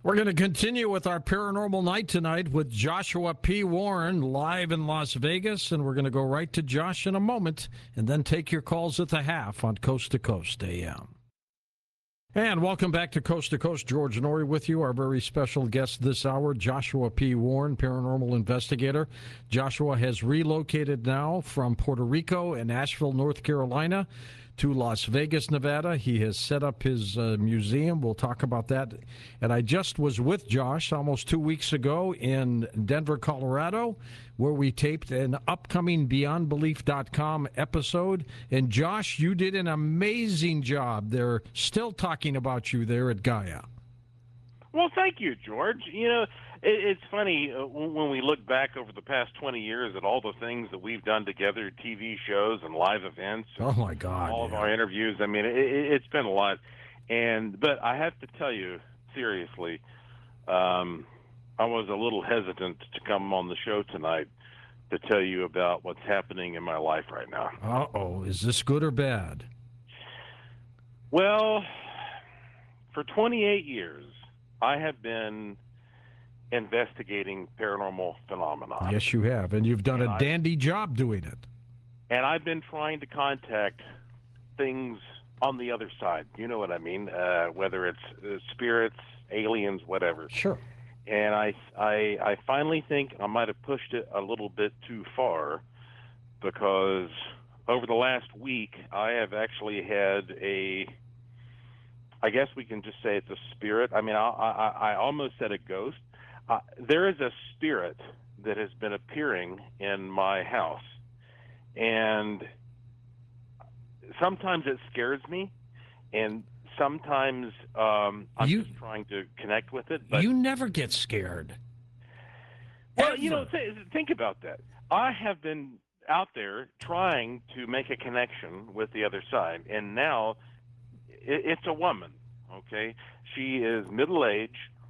We're going to continue with our paranormal night tonight with Joshua P. Warren live in Las Vegas, and we're going to go right to Josh in a moment and then take your calls at the half on Coast to Coast AM. And welcome back to Coast. George Noory with you. Our very special guest this hour, Joshua P. Warren, paranormal investigator. Joshua has relocated now from Puerto Rico and Asheville, North Carolina, to Las Vegas, Nevada. He has set up his museum. We'll talk about that. And I just was with Josh almost 2 weeks ago in Denver, Colorado, where we taped an upcoming BeyondBelief.com episode. And Josh, you did an amazing job. They're still talking about you there at Gaia. Well, thank you, George. You know, it's funny when we look back over the past 20 years at all the things that we've done together, TV shows and live events. Oh, my God. All of our interviews. I mean, it's been a lot. But I have to tell you, seriously, I was a little hesitant to come on the show tonight to tell you about what's happening in my life right now. Uh-oh. Is this good or bad? Well, for 28 years, I have been investigating paranormal phenomena. Yes, you have, and you've done a dandy job doing it. And I've been trying to contact things on the other side. You know what I mean? Whether it's spirits, aliens, whatever. Sure. And I finally think I might have pushed it a little bit too far, because over the last week I have actually had I guess we can just say it's a spirit. I mean, I almost said a ghost. There is a spirit that has been appearing in my house, and sometimes it scares me, and sometimes I'm just trying to connect with it. But you never get scared. Well, Ever. you know, think about that. I have been out there trying to make a connection with the other side, and now it's a woman, okay? She is middle-aged.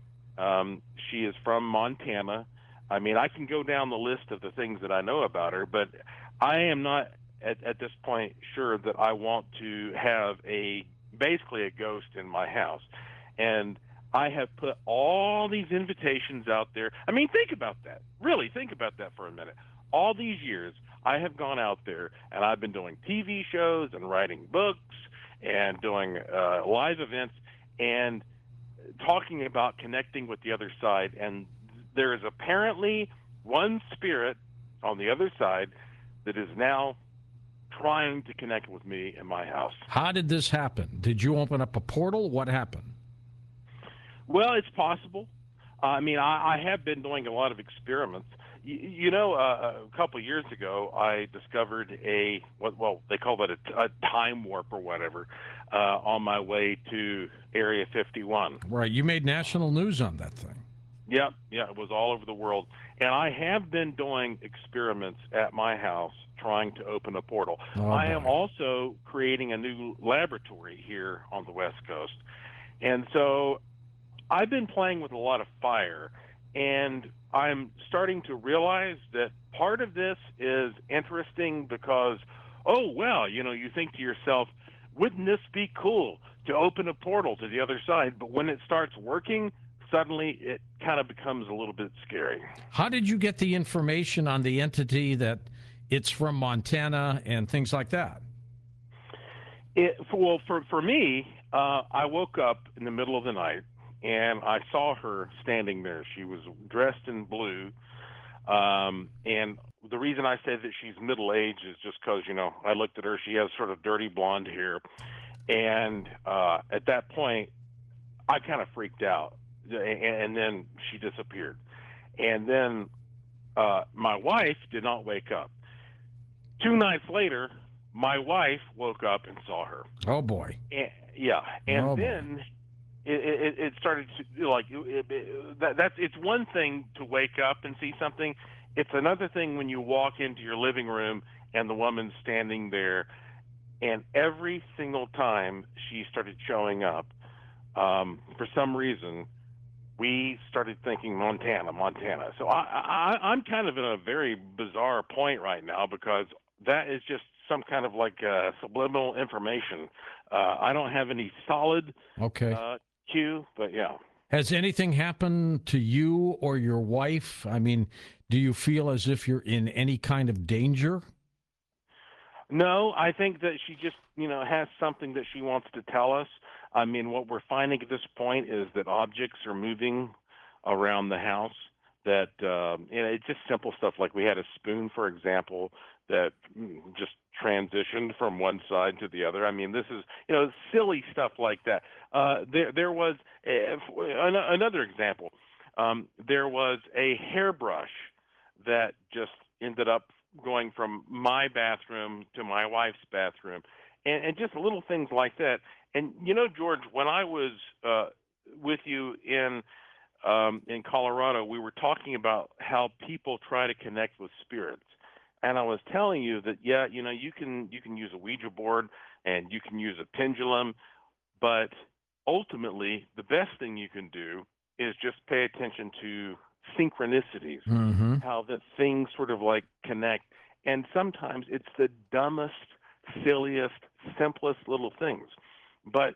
She is from Montana. I mean, I can go down the list of the things that I know about her, but I am not at this point sure that I want to have basically a ghost in my house. And I have put all these invitations out there. I mean, think about that. Really, think about that for a minute. All these years, I have gone out there, and I've been doing TV shows and writing books and doing live events and talking about connecting with the other side. And there is apparently one spirit on the other side that is now trying to connect with me in my house. How did this happen? Did you open up a portal? What happened? Well, it's possible. I mean, I have been doing a lot of experiments. You know, a couple of years ago, I discovered they call that a time warp or whatever, on my way to Area 51. Right. You made national news on that thing. Yeah, it was all over the world. And I have been doing experiments at my house trying to open a portal. I am also creating a new laboratory here on the West Coast. And so I've been playing with a lot of fire, and I'm starting to realize that part of this is interesting because, oh, well, you know, you think to yourself, wouldn't this be cool to open a portal to the other side? But when it starts working, suddenly it kind of becomes a little bit scary. How did you get the information on the entity that it's from Montana and things like that? Well, for me, I woke up in the middle of the night, and I saw her standing there. She was dressed in blue. And the reason I say that she's middle-aged is just because, you know, I looked at her. She has sort of dirty blonde hair. And at that point, I kind of freaked out. And then she disappeared. And then my wife did not wake up. 2 nights later, my wife woke up and saw her. Oh, boy. And then it started to, like, it's one thing to wake up and see something. It's another thing when you walk into your living room and the woman's standing there. And every single time she started showing up, for some reason, we started thinking Montana. So I'm kind of in a very bizarre point right now, because that is just some kind of like subliminal information. I don't have any solid cue, but yeah. Has anything happened to you or your wife? I mean, do you feel as if you're in any kind of danger? No, I think that she just, has something that she wants to tell us. I mean, what we're finding at this point is that objects are moving around the house. That it's just simple stuff like we had a spoon, for example, that just transitioned from one side to the other. I mean, this is silly stuff like that. There was another example. There was a hairbrush that just ended up going from my bathroom to my wife's bathroom, and just little things like that. And George, when I was with you in Colorado, we were talking about how people try to connect with spirits, and I was telling you that you can use a Ouija board and you can use a pendulum, but ultimately the best thing you can do is just pay attention to synchronicities, Mm-hmm. how that things sort of like connect. And sometimes it's the dumbest, silliest, simplest little things. But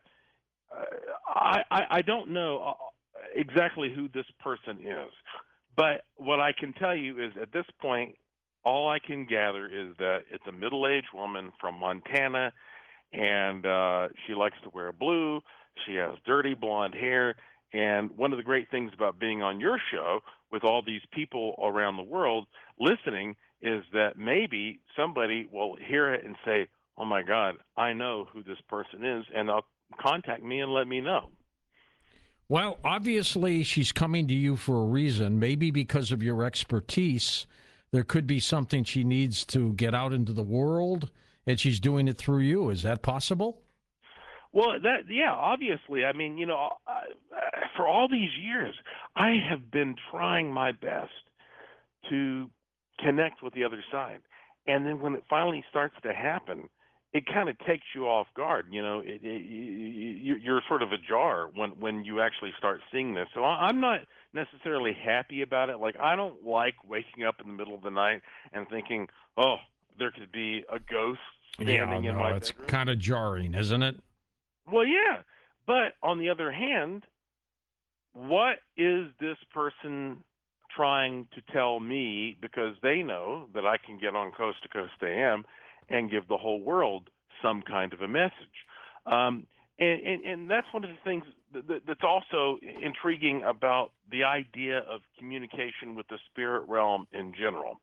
I don't know exactly who this person is. But what I can tell you is at this point, all I can gather is that it's a middle aged woman from Montana, and she likes to wear blue. She has dirty blonde hair. And one of the great things about being on your show with all these people around the world listening is that maybe somebody will hear it and say, "Oh my God, I know who this person is," and they'll contact me and let me know. Well, obviously, she's coming to you for a reason, maybe because of your expertise. There could be something she needs to get out into the world, and she's doing it through you. Is that possible? Well, yeah, obviously. I mean, for all these years, I have been trying my best to connect with the other side. And then when it finally starts to happen, it kind of takes you off guard. You're sort of ajar when you actually start seeing this. So I'm not necessarily happy about it. Like, I don't like waking up in the middle of the night and thinking, oh, there could be a ghost Yeah, standing in no, my it's bedroom. kind of jarring, isn't it? Well, yeah. But on the other hand, what is this person trying to tell me, because they know that I can get on Coast to Coast AM and give the whole world some kind of a message. Um, and that's one of the things that's also intriguing about the idea of communication with the spirit realm in general.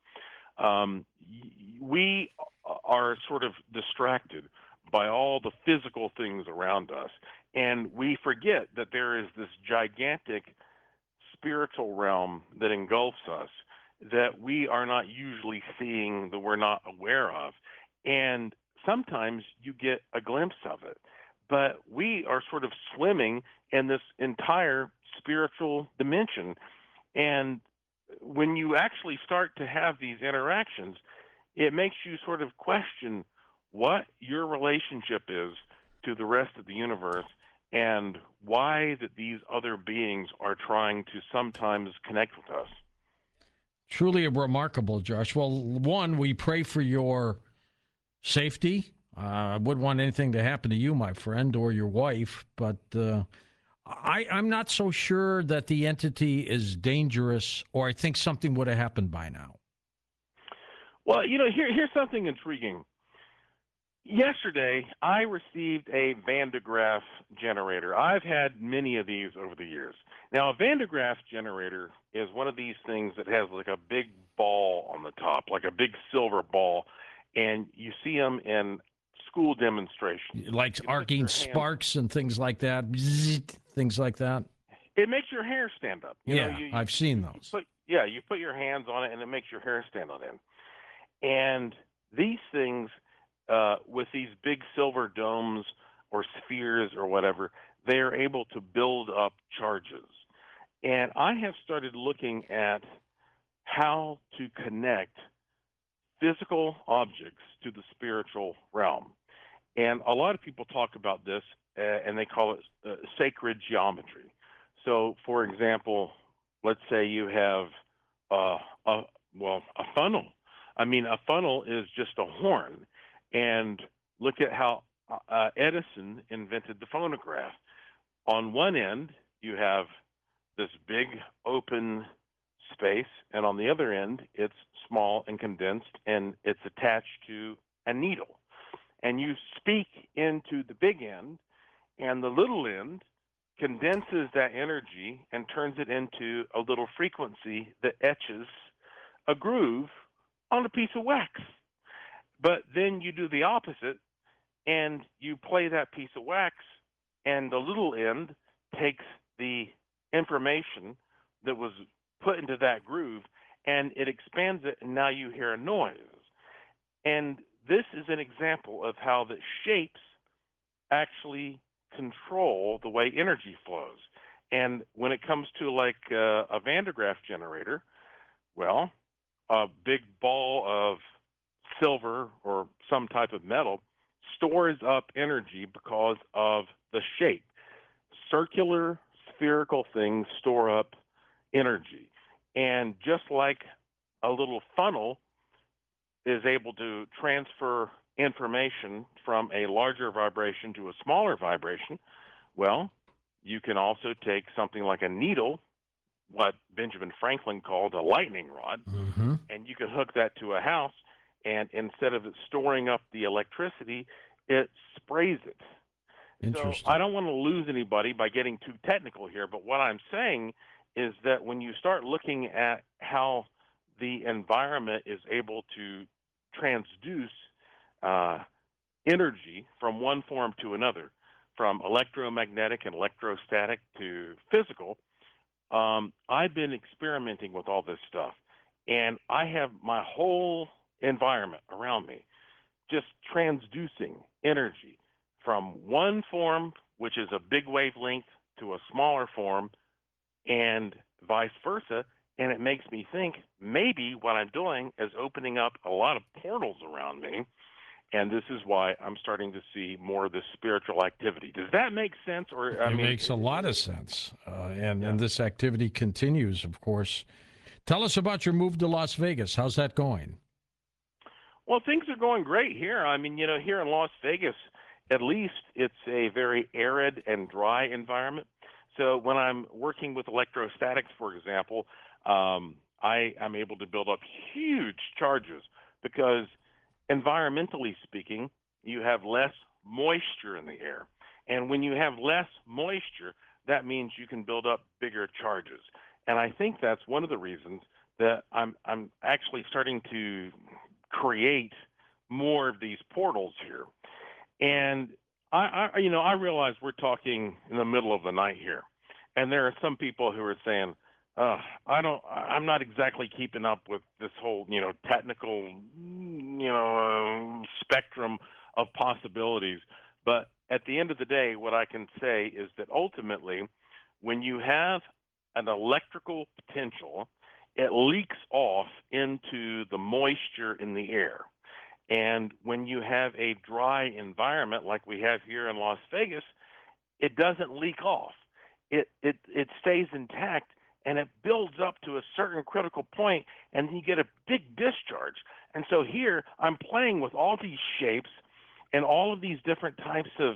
We are sort of distracted by all the physical things around us, and we forget that there is this gigantic spiritual realm that engulfs us that we are not usually seeing, that we're not aware of. And sometimes you get a glimpse of it. But we are sort of swimming in this entire spiritual dimension. And when you actually start to have these interactions, it makes you sort of question what your relationship is to the rest of the universe and why that these other beings are trying to sometimes connect with us. Truly remarkable, Josh. Well, one, we pray for your safety. I wouldn't want anything to happen to you, my friend, or your wife, but I'm not so sure that the entity is dangerous, or I think something would have happened by now. Well, here's something intriguing. Yesterday, I received a Van de Graaff generator. I've had many of these over the years. Now, a Van de Graaff generator is one of these things that has like a big ball on the top, like a big silver ball, and you see them in school demonstrations. Like You put arcing your hands, sparks and things like that, bzzzt, things like that. it makes your hair stand up. Yeah, You I've seen those. you put your hands on it, and it makes your hair stand on end. And these things, with these big silver domes or spheres or whatever, they are able to build up charges. And I have started looking at how to connect physical objects to the spiritual realm. And a lot of people talk about this, and they call it sacred geometry. So, for example, let's say you have uh, a a funnel. I mean, a funnel is just a horn, and look at how Edison invented the phonograph. On one end, you have this big open space, and on the other end, it's small and condensed, and it's attached to a needle. And you speak into the big end, and the little end condenses that energy and turns it into a little frequency that etches a groove on a piece of wax. But then you do the opposite, and you play that piece of wax, and the little end takes the information that was put into that groove, and it expands it, and now you hear a noise. And this is an example of how the shapes actually control the way energy flows. And when it comes to like a Van de Graaff generator, well, a big ball of silver or some type of metal stores up energy because of the shape. Circular, spherical things store up energy. And just like a little funnel is able to transfer information from a larger vibration to a smaller vibration, well, you can also take something like a needle, what Benjamin Franklin called a lightning rod, and you can hook that to a house, and instead of it storing up the electricity, it sprays it. So I don't want to lose anybody by getting too technical here, but what I'm saying is that when you start looking at how the environment is able to transduce energy from one form to another, from electromagnetic and electrostatic to physical, I've been experimenting with all this stuff, and I have my whole environment around me just transducing energy from one form, which is a big wavelength, to a smaller form, and vice versa. And it makes me think maybe what I'm doing is opening up a lot of portals around me. And this is why I'm starting to see more of this spiritual activity. Does that make sense? Or it makes a lot of sense. And this activity continues, of course. Tell us about your move to Las Vegas. How's that going? Well, things are going great here. I mean, here in Las Vegas, at least it's a very arid and dry environment. So when I'm working with electrostatics, for example, I am able to build up huge charges because environmentally speaking, you have less moisture in the air. And when you have less moisture, that means you can build up bigger charges. And I think that's one of the reasons that I'm actually starting to create more of these portals here. And I realize we're talking in the middle of the night here, and there are some people who are saying, I'm not exactly keeping up with this whole, technical, spectrum of possibilities. But at the end of the day, what I can say is that ultimately, when you have an electrical potential, it leaks off into the moisture in the air. And when you have a dry environment like we have here in Las Vegas, it doesn't leak off. It stays intact, and it builds up to a certain critical point, and you get a big discharge. And so here I'm playing with all these shapes and all of these different types of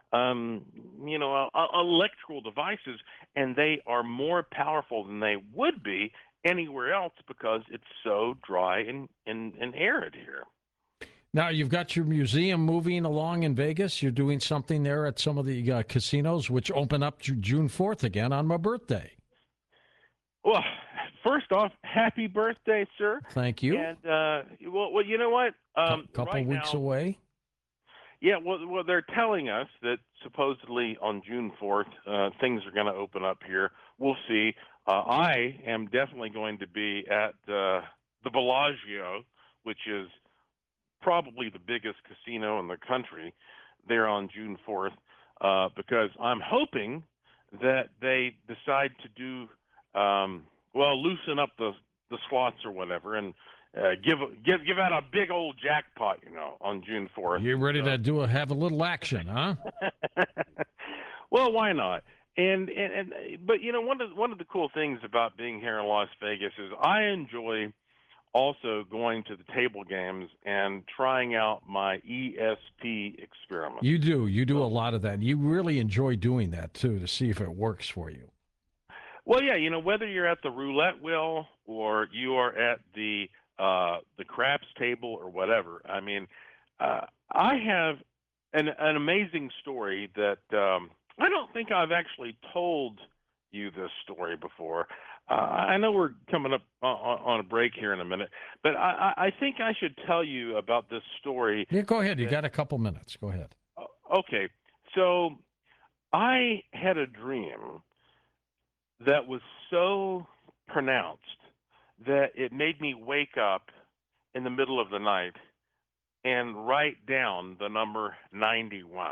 electrical devices, and they are more powerful than they would be anywhere else because it's so dry and arid here. Now, you've got your museum moving along in Vegas. You're doing something there at some of the casinos, which open up June 4th again on my birthday. Well, first off, happy birthday, sir. Thank you. And, well, you know what? Couple weeks away. Yeah, well, they're telling us that supposedly on June 4th, things are going to open up here. We'll see. I am definitely going to be at the Bellagio, which is probably the biggest casino in the country, there on June 4th, because I'm hoping that they decide to do, loosen up the slots or whatever, and give out a big old jackpot, on June 4th. You're ready to have a little action, huh? Well, why not? But one of the cool things about being here in Las Vegas is I enjoy also going to the table games and trying out my ESP experiment. You do a lot of that. You really enjoy doing that too, to see if it works for you. Well, yeah, whether you're at the roulette wheel or you are at the craps table or whatever. I mean, I have an amazing story that I don't think I've actually told you this story before. I know we're coming up on a break here in a minute, but I think I should tell you about this story. Yeah, go ahead. You got a couple minutes. Go ahead. Okay, so I had a dream that was so pronounced that it made me wake up in the middle of the night and write down the number 91.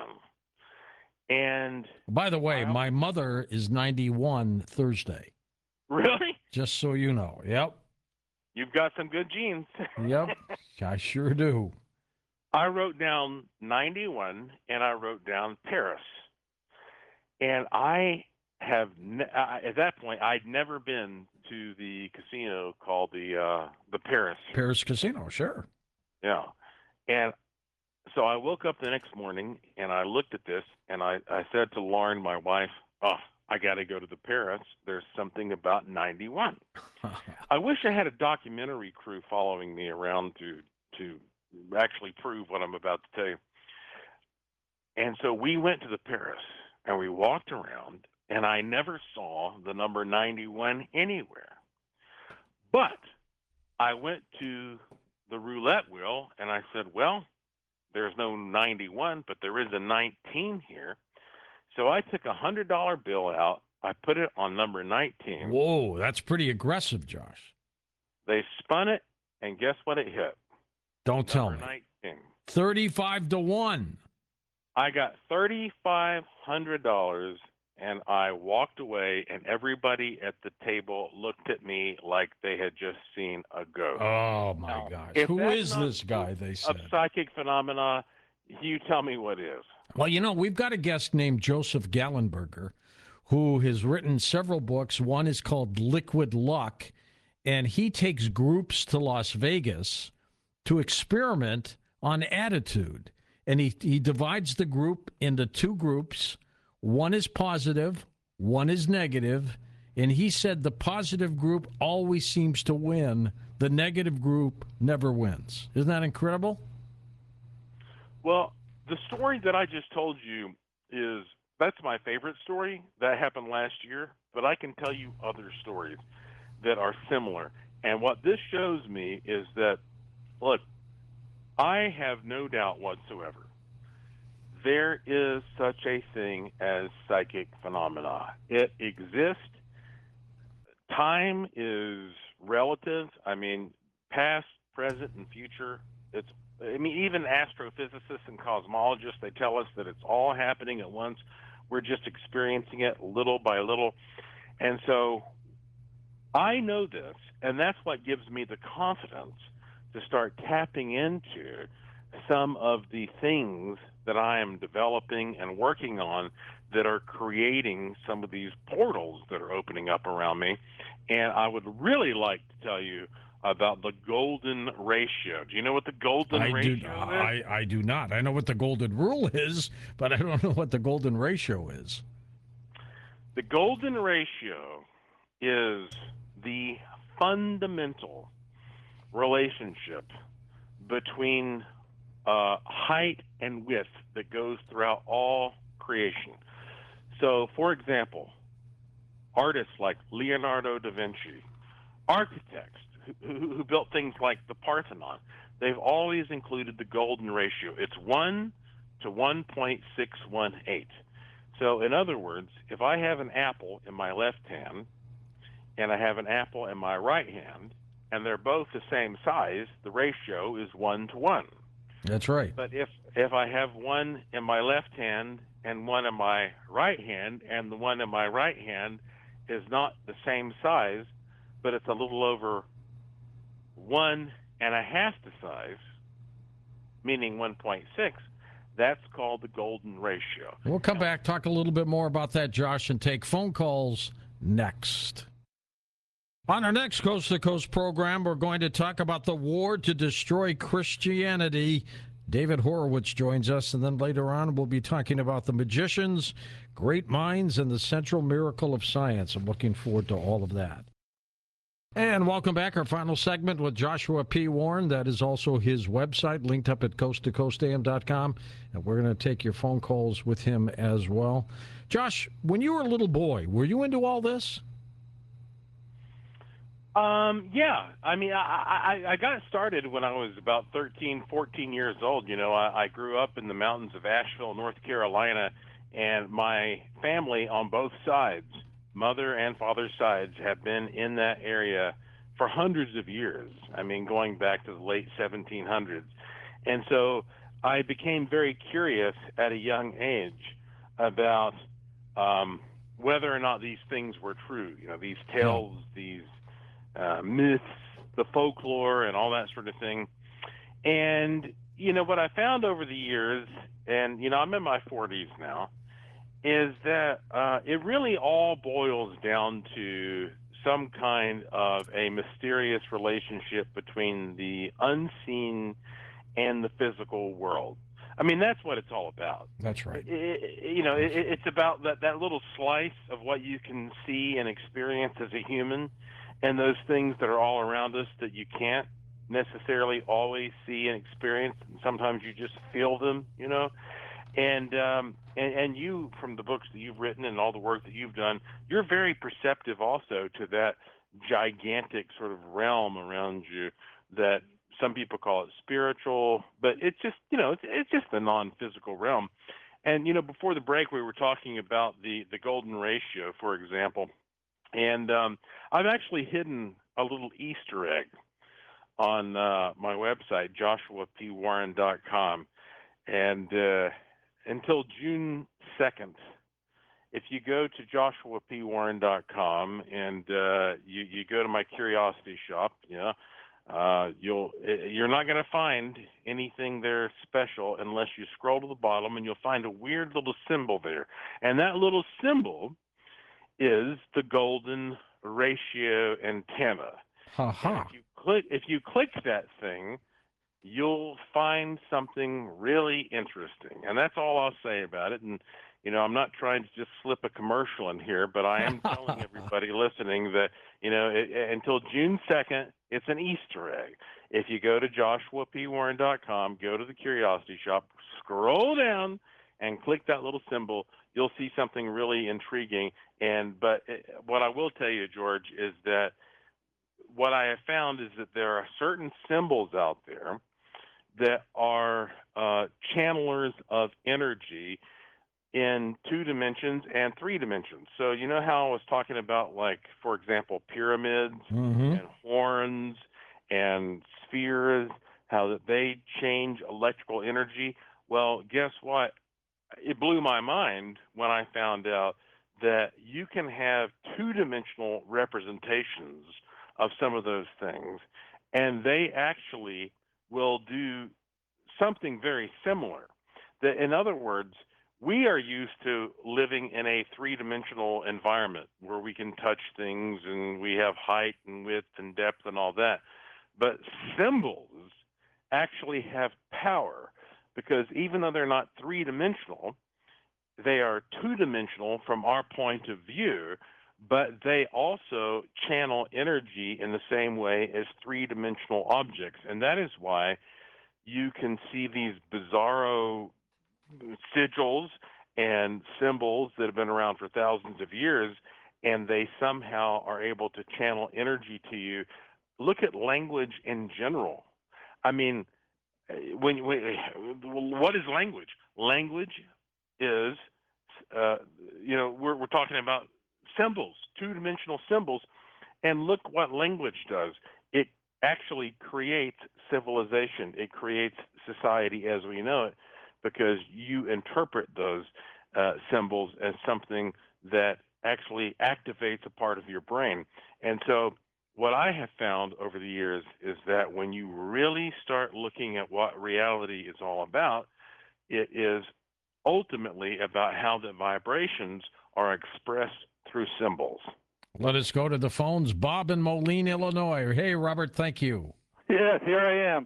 And by the way, my mother is 91 Thursday. Really? Just so you know. Yep. You've got some good genes. Yep. I sure do. I wrote down 91 and I wrote down Paris. And I have at that point I'd never been to the casino called the Paris Casino. Sure. Yeah. And so I woke up the next morning and I looked at this and I said to Lauren, my wife, "Oh, I got to go to the Paris. There's something about 91." I wish I had a documentary crew following me around to actually prove what I'm about to tell you. And so we went to the Paris and we walked around, and I never saw the number 91 anywhere. But I went to the roulette wheel and I said, well, there's no 91, but there is a 19 here. So I took a $100 bill out. I put it on number 19. Whoa, that's pretty aggressive, Josh. They spun it, and guess what it hit? Don't tell Number me. 19. 35-1. I got $3,500, and I walked away, and everybody at the table looked at me like they had just seen a ghost. Oh, my gosh. Who is this guy, they said? Of psychic phenomena, you tell me what is. Well, we've got a guest named Joseph Gallenberger who has written several books. One is called Liquid Luck, and he takes groups to Las Vegas to experiment on attitude. And he divides the group into two groups. One is positive, one is negative. And he said the positive group always seems to win. The negative group never wins. Isn't that incredible? Well, the story that I just told you that's my favorite story. That happened last year, but I can tell you other stories that are similar. And what this shows me is that, look, I have no doubt whatsoever there is such a thing as psychic phenomena. It exists. Time is relative. I mean, past, present, and future. Even astrophysicists and cosmologists, they tell us that it's all happening at once. We're just experiencing it little by little. And so I know this, and that's what gives me the confidence to start tapping into some of the things that I am developing and working on that are creating some of these portals that are opening up around me. And I would really like to tell you about the golden ratio. Do you know what the golden ratio is? I do not. I know what the golden rule is, but I don't know what the golden ratio is. The golden ratio is the fundamental relationship between height and width that goes throughout all creation. So, for example, artists like Leonardo da Vinci, architects who built things like the Parthenon, they've always included the golden ratio. It's 1 to 1.618. So, in other words, if I have an apple in my left hand and I have an apple in my right hand, and they're both the same size, the ratio is 1 to 1. That's right. But if I have one in my left hand and one in my right hand, and the one in my right hand is not the same size, but it's a little over 1.5 the size, meaning 1.6, that's called the golden ratio. We'll come back, talk a little bit more about that, Josh, and take phone calls next. On our next Coast to Coast program, we're going to talk about the war to destroy Christianity. David Horowitz joins us, and then later on we'll be talking about the magicians, great minds, and the central miracle of science. I'm looking forward to all of that. And welcome back. Our final segment with Joshua P. Warren. That is also his website, linked up at coasttocoastam.com. And we're going to take your phone calls with him as well. Josh, when you were a little boy, were you into all this? Yeah. I mean, I got started when I was about 13, 14 years old. You know, I grew up in the mountains of Asheville, North Carolina, and my family on both sides, mother and father's sides, have been in that area for hundreds of years. I mean, going back to the late 1700s. And so I became very curious at a young age about whether or not these things were true. You know, these tales, these myths, the folklore, and all that sort of thing. And, you know, what I found over the years, and, you know, I'm in my 40s now, is that it really all boils down to some kind of a mysterious relationship between the unseen and the physical world. I mean, that's what it's all about. That's right. It's about that little slice of what you can see and experience as a human, and those things that are all around us that you can't necessarily always see and experience. And sometimes you just feel them, you know. And you, from the books that you've written and all the work that you've done, you're very perceptive also to that gigantic sort of realm around you that some people call it spiritual, but it's just, you know, it's just the non-physical realm. And, you know, before the break, we were talking about the golden ratio, for example. And I've actually hidden a little Easter egg on my website, joshuapwarren.com. And until June 2nd, if you go to joshuapwarren.com and you go to my curiosity shop, you're not going to find anything there special unless you scroll to the bottom, and you'll find a weird little symbol there. And that little symbol is the golden ratio antenna. Ha-ha. If you click that thing, you'll find something really interesting. And that's all I'll say about it. And, you know, I'm not trying to just slip a commercial in here, but I am telling everybody listening that, you know, until June 2nd, it's an Easter egg. If you go to joshuapwarren.com, go to the Curiosity Shop, scroll down, and click that little symbol, you'll see something really intriguing. But what I will tell you, George, is that what I have found is that there are certain symbols out there that are channelers of energy in 2 dimensions and 3 dimensions. So you know how I was talking about, like, for example, pyramids and horns and spheres, how that they change electrical energy? Well, guess what? It blew my mind when I found out that you can have 2-dimensional representations of some of those things, and they actually will do something very similar. That, in other words, we are used to living in a 3-dimensional environment where we can touch things and we have height and width and depth and all that. But symbols actually have power, because even though they're not 3-dimensional, they are 2-dimensional from our point of view, but they also channel energy in the same way as 3-dimensional objects. And that is why you can see these bizarro sigils and symbols that have been around for thousands of years, and they somehow are able to channel energy to you. Look at language in general. I mean, what is language? Language is, we're talking about symbols, 2-dimensional symbols, and look what language does. It actually creates civilization. It creates society as we know it, because you interpret those symbols as something that actually activates a part of your brain. And so what I have found over the years is that when you really start looking at what reality is all about, it is ultimately about how the vibrations are expressed through symbols. Let us go to the phones. Bob in Moline, Illinois. Hey, Robert, thank you. Yes, here I am.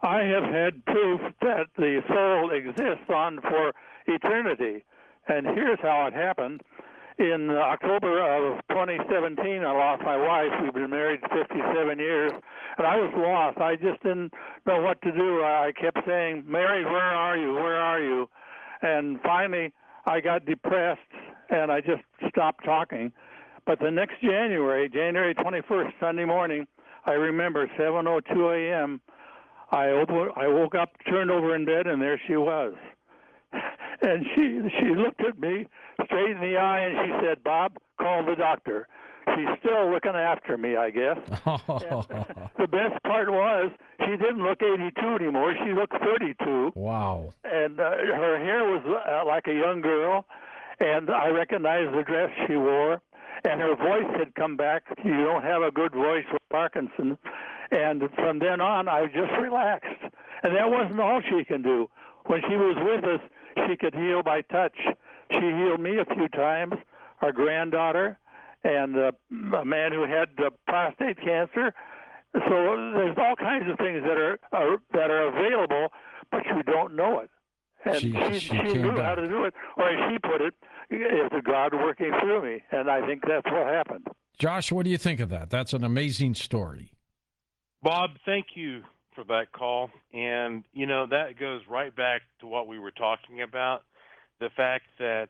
I have had proof that the soul exists on for eternity. And here's how it happened. In October of 2017, I lost my wife. We've been married 57 years, and I was lost. I just didn't know what to do. I kept saying, Mary, where are you? Where are you? And finally, I got depressed, and I just stopped talking. But the next January 21st, Sunday morning, I remember 7:02 a.m., I woke up, turned over in bed, and there she was. And she looked at me straight in the eye, and she said, Bob, call the doctor. She's still looking after me, I guess. The best part was she didn't look 82 anymore. She looked 32. Wow. And her hair was like a young girl, and I recognized the dress she wore. And her voice had come back. You don't have a good voice with Parkinson's. And from then on, I just relaxed. And that wasn't all she can do. When she was with us, she could heal by touch. She healed me a few times, our granddaughter, and a man who had prostate cancer. So there's all kinds of things that are available, but you don't know it. And she knew how to do it, or as she put it, it's God working through me, and I think that's what happened. Josh, what do you think of that? That's an amazing story. Bob, thank you for that call. And, you know, that goes right back to what we were talking about, the fact that,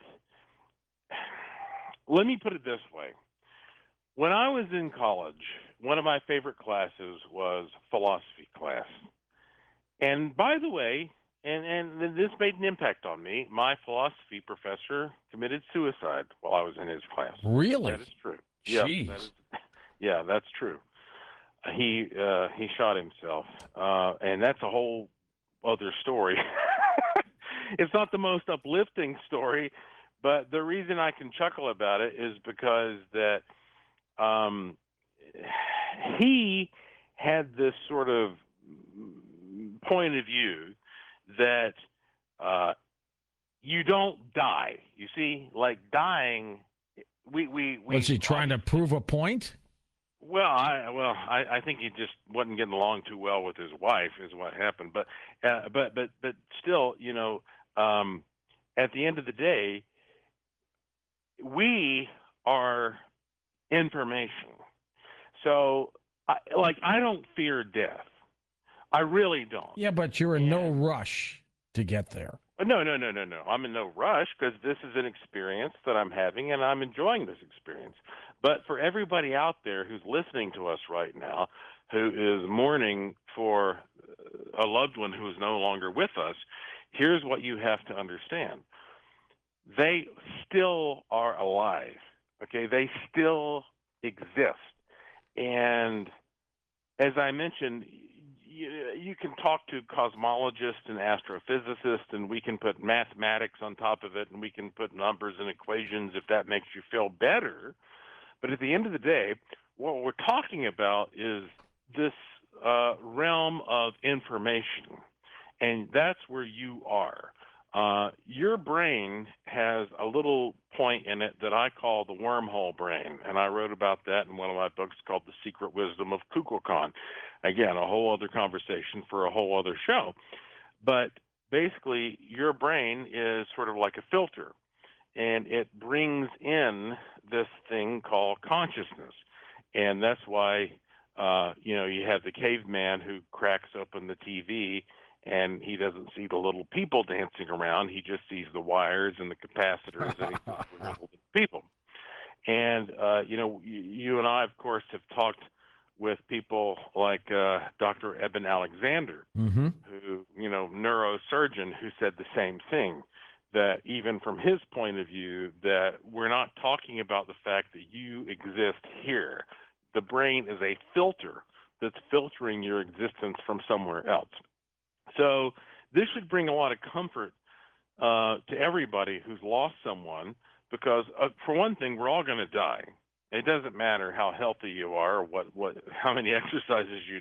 let me put it this way. When I was in college, one of my favorite classes was philosophy class. And by the way, and this made an impact on me, my philosophy professor committed suicide while I was in his class. Really? That is true. Jeez. Yeah, that's true. He shot himself, and that's a whole other story. It's not the most uplifting story, but the reason I can chuckle about it is because that he had this sort of point of view that you don't die. You see, like dying. We Was he trying to prove a point? Well, I think he just wasn't getting along too well with his wife, is what happened. But still, you know, at the end of the day, we are information. So, I don't fear death. I really don't. Yeah, but you're in no rush to get there. No. I'm in no rush because this is an experience that I'm having, and I'm enjoying this experience. But for everybody out there who's listening to us right now, who is mourning for a loved one who is no longer with us, here's what you have to understand. They still are alive, okay? They still exist. And as I mentioned, you can talk to cosmologists and astrophysicists, and we can put mathematics on top of it, and we can put numbers and equations if that makes you feel better. But at the end of the day, what we're talking about is this realm of information, and that's where you are. Your brain has a little point in it that I call the wormhole brain, and I wrote about that in one of my books called The Secret Wisdom of Kukulkan. Again, a whole other conversation for a whole other show. But basically, your brain is sort of like a filter, and it brings in this thing called consciousness. And that's why, you have the caveman who cracks open the TV, and he doesn't see the little people dancing around. He just sees the wires and the capacitors, and he sees the little people. And, you and I, of course, have talked with people like Dr. Eben Alexander, Mm-hmm. who, neurosurgeon, who said the same thing, that even from his point of view, that we're not talking about the fact that you exist here. The brain is a filter that's filtering your existence from somewhere else. So this should bring a lot of comfort to everybody who's lost someone, because for one thing, we're all going to die. It doesn't matter how healthy you are, or how many exercises you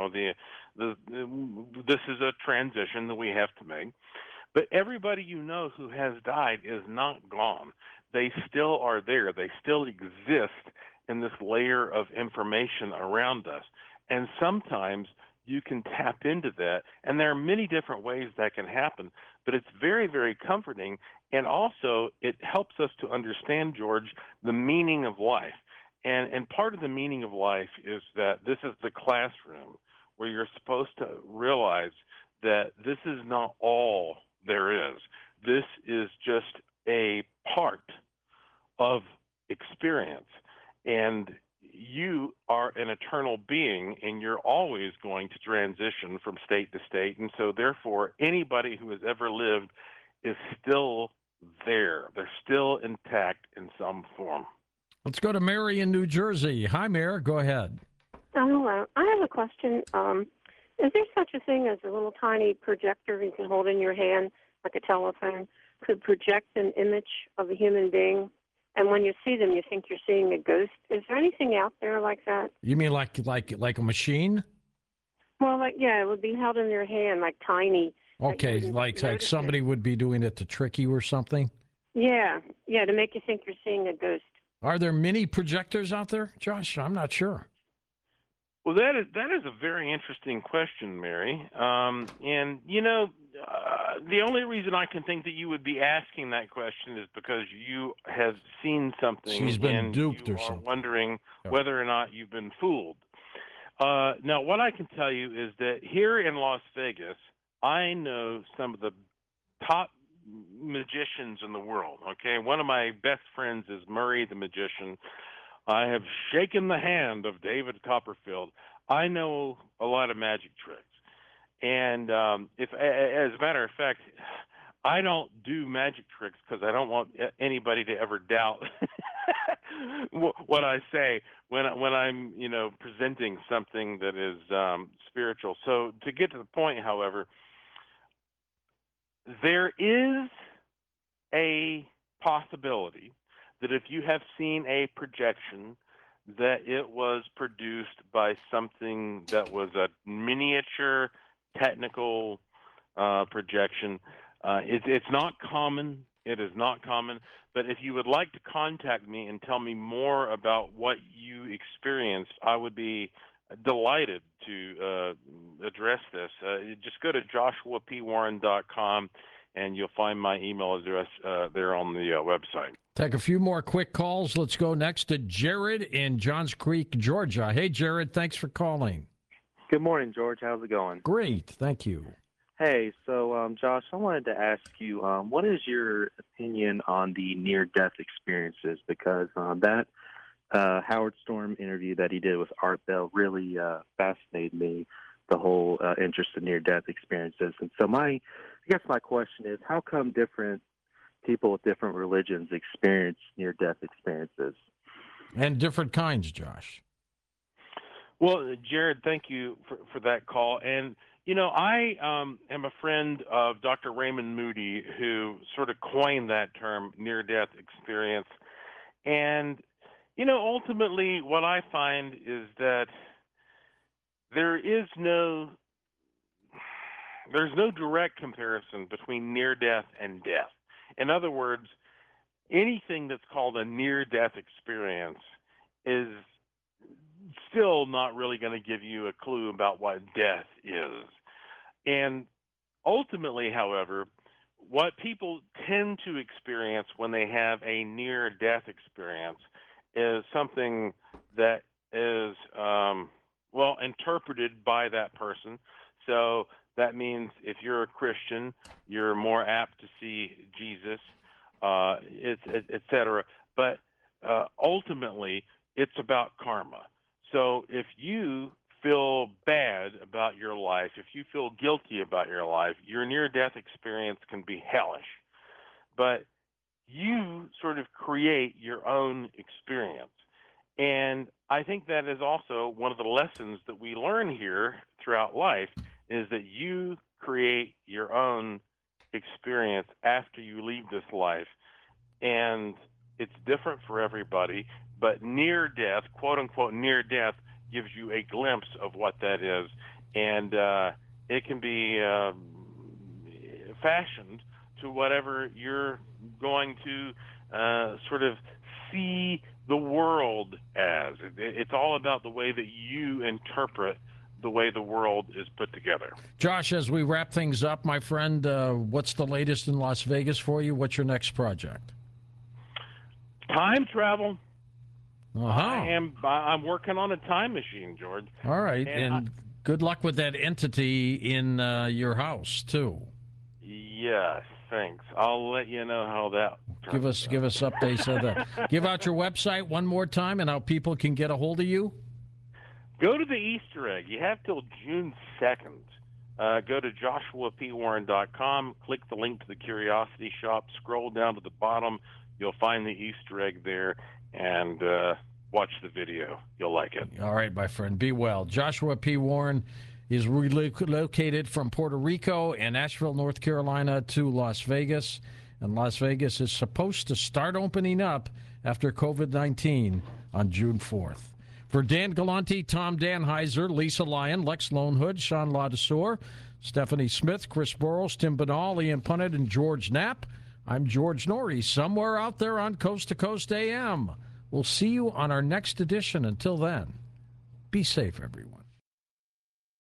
do. This is a transition that we have to make. But everybody who has died is not gone. They still are there. They still exist in this layer of information around us. And sometimes you can tap into that. And there are many different ways that can happen, but it's very, very comforting. And also, it helps us to understand, George, the meaning of life. And part of the meaning of life is that this is the classroom where you're supposed to realize that this is not all there is. This is just a part of experience. And you are an eternal being, and you're always going to transition from state to state. And so, therefore, anybody who has ever lived is still there. They're still intact in some form. Let's go to Mary in New Jersey. Hi, Mary. Go ahead. Hello. I have a question. Is there such a thing as a little tiny projector you can hold in your hand, like a telephone, could project an image of a human being? And when you see them, you think you're seeing a ghost. Is there anything out there like that? You mean like a machine? Well, it would be held in your hand, like tiny. Okay, like somebody would be doing it to trick you or something? Yeah, to make you think you're seeing a ghost. Are there many projectors out there, Josh? I'm not sure. Well, that is a very interesting question, Mary. And the only reason I can think that you would be asking that question is because you have seen something. She's been and duped you or are something. Wondering whether or not you've been fooled. Now, what I can tell you is that here in Las Vegas, I know some of the top magicians in the world. Okay, one of my best friends is Murray the magician. I have shaken the hand of David Copperfield. I know a lot of magic tricks, and if, as a matter of fact, I don't do magic tricks because I don't want anybody to ever doubt what I say when I'm presenting something that is spiritual. So to get to the point, however, there is a possibility that if you have seen a projection, that it was produced by something that was a miniature technical projection. It's not common. It is not common. But if you would like to contact me and tell me more about what you experienced, I would be delighted to address this. Just go to joshuapwarren.com, and you'll find my email address there on the website. Take a few more quick calls. Let's go next to Jared in Johns Creek, Georgia. Hey, Jared, thanks for calling. Good morning, George. How's it going? Great, thank you. Hey, so Josh, I wanted to ask you, what is your opinion on the near-death experiences? Because that Howard Storm interview that he did with Art Bell really fascinated me, the whole interest in near-death experiences. And so I guess my question is, how come different people with different religions experience near-death experiences? And different kinds, Josh. Well, Jared, thank you for that call. And, I am a friend of Dr. Raymond Moody, who sort of coined that term, near-death experience. And, ultimately what I find is that there's no direct comparison between near-death and death. In other words, anything that's called a near-death experience is still not really going to give you a clue about what death is. And ultimately, however, what people tend to experience when they have a near-death experience is something that is, interpreted by that person. So that means if you're a Christian, you're more apt to see Jesus, et cetera. But ultimately, it's about karma. So if you feel bad about your life, if you feel guilty about your life, your near-death experience can be hellish. But you sort of create your own experience. And I think that is also one of the lessons that we learn here throughout life, is that you create your own experience after you leave this life. And it's different for everybody, but near death, quote unquote near death, gives you a glimpse of what that is. And it can be fashioned to whatever you're going to sort of see the world as. It's all about the way that you interpret the way the world is put together. Josh, as we wrap things up, my friend, what's the latest in Las Vegas for you? What's your next project? Time travel. Uh-huh. I'm working on a time machine, George. All right, and good luck with that entity in your house too. Yes, thanks. I'll let you know how that turns out. Give us updates of that. Give out your website one more time and how people can get a hold of you. Go to the Easter egg. You have till June 2nd. Go to joshuapwarren.com, click the link to the Curiosity Shop, scroll down to the bottom. You'll find the Easter egg there, and watch the video. You'll like it. All right, my friend. Be well. Joshua P. Warren is relocated from Puerto Rico and Asheville, North Carolina to Las Vegas. And Las Vegas is supposed to start opening up after COVID-19 on June 4th. For Dan Galante, Tom Danheiser, Lisa Lyon, Lex Lonehood, Sean Ladouceur, Stephanie Smith, Chris Burrows, Tim Banal, Ian Punnett, and George Knapp, I'm George Norrie, somewhere out there on Coast to Coast AM. We'll see you on our next edition. Until then, be safe, everyone.